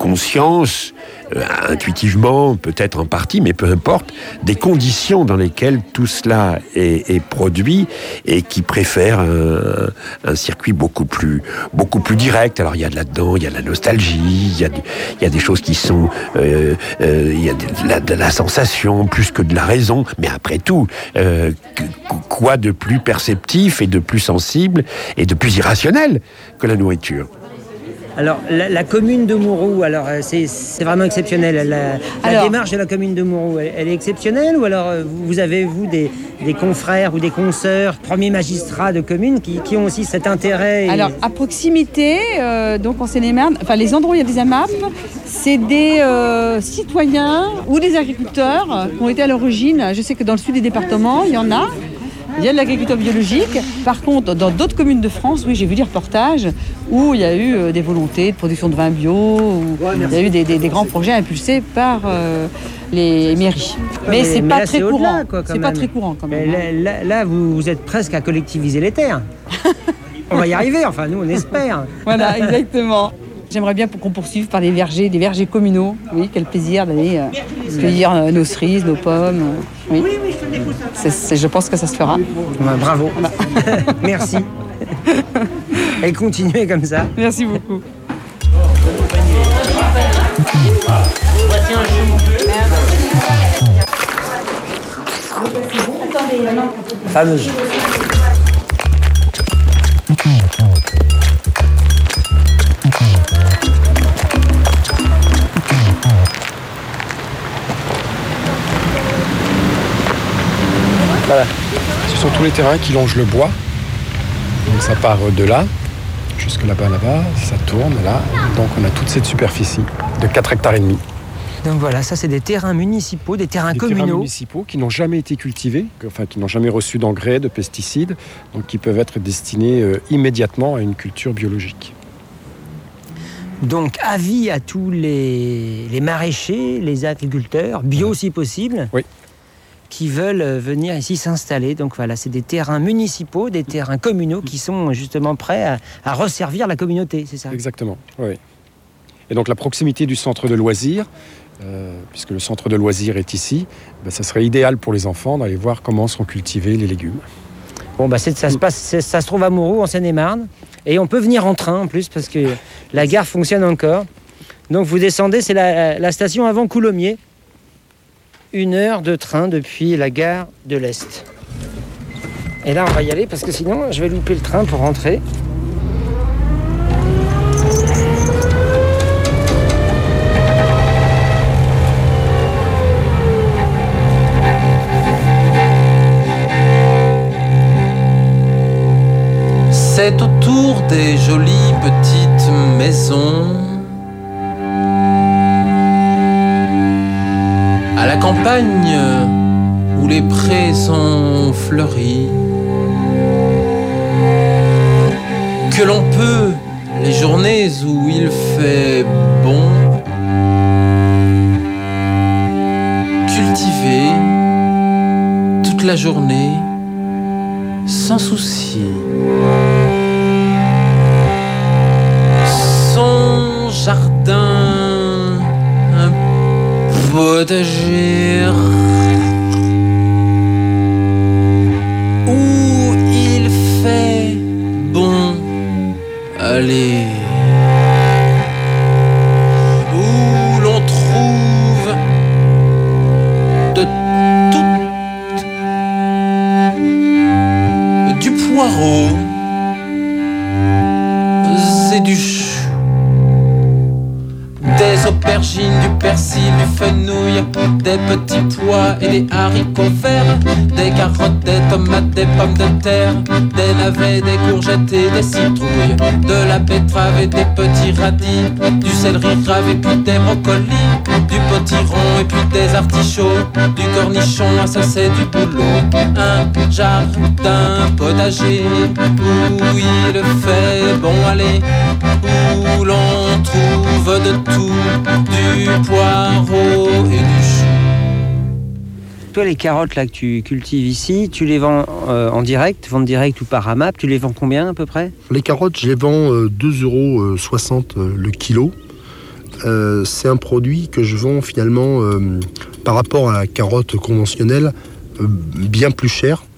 conscience, intuitivement, peut-être en partie, mais peu importe, des conditions dans lesquelles tout cela est produit et qui préfèrent un circuit beaucoup plus direct. Alors il y a de là-dedans, il y a de la nostalgie, il y a des choses qui sont, il y a de la sensation plus que de la raison, mais après tout, quoi de plus perceptif et de plus sensible et de plus irrationnel que la nourriture? Alors, la commune de Mouroux, alors c'est vraiment exceptionnel. La démarche de la commune de Mouroux, elle est exceptionnelle, ou alors vous avez, des confrères ou des consoeurs, premiers magistrats de communes qui ont aussi cet intérêt Alors, à proximité, donc en Seine-et-Marne, enfin les endroits où il y a des AMAP, c'est des citoyens ou des agriculteurs qui ont été à l'origine. Je sais que dans le sud des départements, il y en a. Il y a de l'agriculture biologique. Par contre, dans d'autres communes de France, oui, j'ai vu des reportages où il y a eu des volontés de production de vin bio, où il y a eu des grands projets impulsés par les mairies. Mais c'est pas très courant. C'est pas très courant quand même. Là, vous êtes presque à collectiviser les terres. On va y arriver, enfin nous on espère. Voilà, exactement. J'aimerais bien qu'on poursuive par des vergers communaux. Oui, quel plaisir d'aller cueillir nos cerises, nos pommes. Oui. Je pense que ça se fera. Bravo. Voilà. Merci. Et continuez comme ça. Merci beaucoup. Fameuse. Voilà. Ce sont tous les terrains qui longent le bois. Donc ça part de là, jusque là-bas, ça tourne là. Donc on a toute cette superficie de 4 hectares et demi. Donc voilà, ça c'est des terrains municipaux, des terrains communaux. Des terrains municipaux qui n'ont jamais été cultivés, enfin qui n'ont jamais reçu d'engrais, de pesticides, donc qui peuvent être destinés immédiatement à une culture biologique. Donc avis à tous les maraîchers, les agriculteurs, bio si possible. Oui. Qui veulent venir ici s'installer. Donc voilà, c'est des terrains municipaux, des terrains communaux qui sont justement prêts à resservir la communauté, c'est ça? Exactement, oui. Et donc la proximité du centre de loisirs, puisque le centre de loisirs est ici, ça serait idéal pour les enfants d'aller voir comment sont cultivés les légumes. Bon, ça se trouve à Mouroux, en Seine-et-Marne, et on peut venir en train en plus, parce que la gare fonctionne encore. Donc vous descendez, c'est la station avant Coulommiers. 1 heure de train depuis la gare de l'Est. Et là, on va y aller parce que sinon, je vais louper le train pour rentrer. C'est autour des jolies petites maisons, à la campagne où les prés sont fleuris, que l'on peut, les journées où il fait bon, cultiver toute la journée sans souci. Son jardin, un potager où il fait bon aller, où l'on trouve de tout, du poireau et du chou, des aubergines, du persil, du fenouil, des petits pois et des haricots verts, des carottes, des tomates, des pommes de terre, des navets, des courgettes et des citrouilles, de la betterave et des petits radis, du céleri rave et puis des brocolis, du potiron et puis des artichauts, du cornichon, ça c'est du boulot. Un jardin potager où il fait bon aller, où l'on trouve de tout, du poireau et du chou. Toi, les carottes là que tu cultives ici, tu les vends en direct, vente directe ou par AMAP, tu les vends combien à peu près? Les carottes, je les vends 2,60 € le kilo. c'est un produit que je vends finalement par rapport à la carotte conventionnelle bien plus cher.